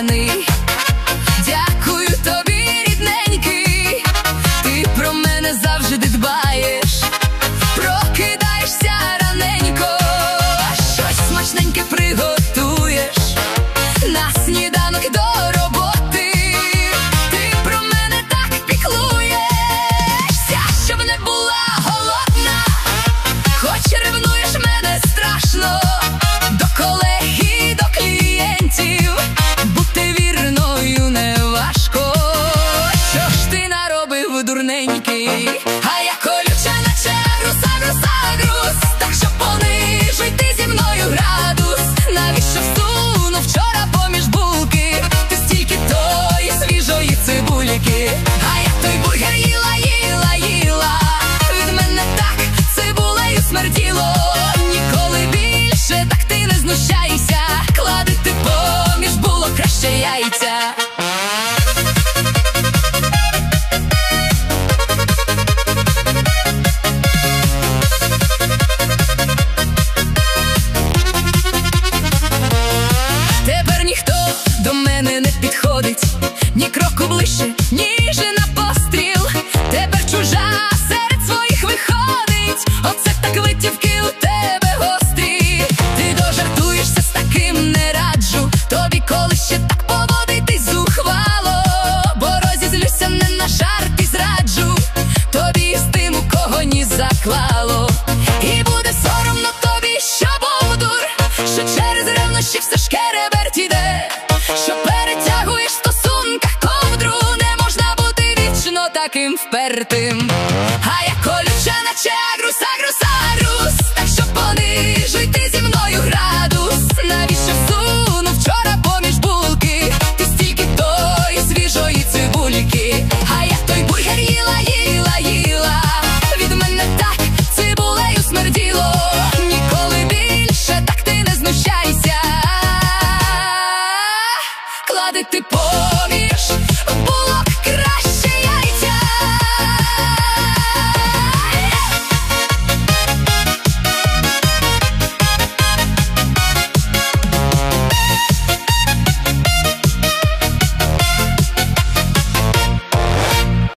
коханий. Дякую тобі, рідненький, ти про мене завжди дбаєш. Прокидаєшся раненько, щось смачненьке приготуєш. На сніданок до роботи ти про мене так піклуєшся, щоб не була голодна. Хоч ревнуєш мене страшно, до колег і до клієнтів бути вірною не важко. Що ж ти наробив, дурненький? А я колюча, наче груз, так що понижуй ти зі мною градус. Навіщо всунув вчора поміж булки ти стільки тої свіжої цибульки? А я той бургер їла, від мене так цибулею смерділо. Ніколи більше так ти не знущайся, клади ти поміж булок краще яйця. Тепер ніхто до мене не підходить, ні кроку ближче, ніж на постріл. Тепер чужа серед своїх виходить, оце так витівки у тебе гострі. Ти дожартуєшся, з таким не раджу тобі, коли ще так поводитись зухвало. Бо розізлюся не на жарт і зраджу тобі з тим, у кого ні заклало. І буде соромно тобі, що був дур, що через ревнощі все шкереберть іде, що перетягуєш в стосунках ковдру. Не можна бути вічно таким впертим. А я